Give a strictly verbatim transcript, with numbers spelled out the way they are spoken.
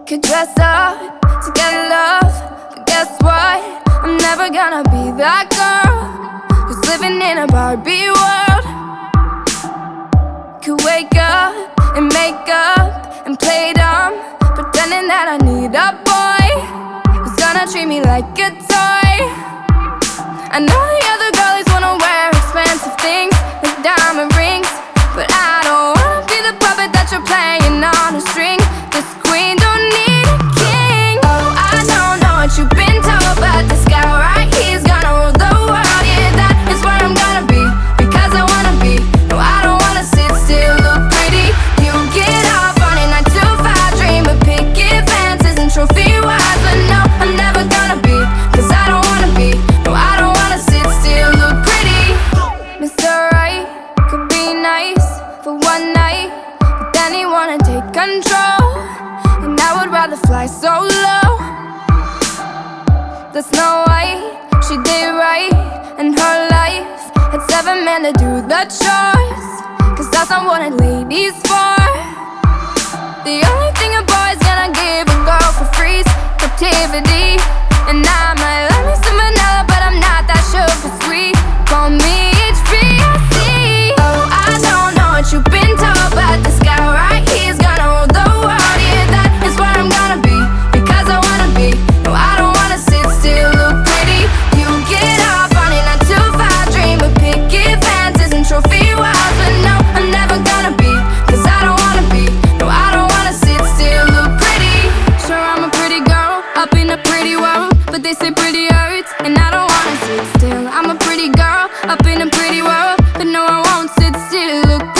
could dress up to get love, but guess what? I'm never gonna be that girl who's living in a Barbie world. Could wake up and make up and play dumb, pretending that I need a boy who's gonna treat me like a toy. I know the other girlies wanna wear expensive things like diamond rings, but I don't wanna be the puppet that you're playing on a string. This queen don't need a king. Oh, I don't know what you've been told, but this guy right here's gonna rule the world. Yeah, that is where I'm gonna be, because I wanna be. No, I don't wanna sit still, look pretty. You get off on a nine to five dream of picket fences and trophy wives, but no, I'm never gonna be, cause I don't wanna be. No, I don't wanna sit still, look pretty. Mister Right could be nice for one night, but then he wanna take control, and I would rather fly solo. The Snow White, she did right in her life, had seven men to do the chores, cause that's not what a lady's for. The only thing a boy's gonna give a girl for free is captivity, and I might love me some vanilla, but I'm not that sugar sweet. Call me H B C. Oh, I don't know what you've been told, but this guy right here's gonna rule the world. Yeah, that is where I'm gonna be, because I wanna be. No, I don't wanna sit still, look pretty. You get off on a nine to five dream of picket fences and trophy wives, but no, I'm never gonna be, cause I don't wanna be. No, I don't wanna sit still, look pretty. Sure, I'm a pretty girl up in a pretty world, but they say pretty hurts, and I don't wanna sit still. I'm a pretty girl up in a pretty world, but no, I won't sit still, look pretty.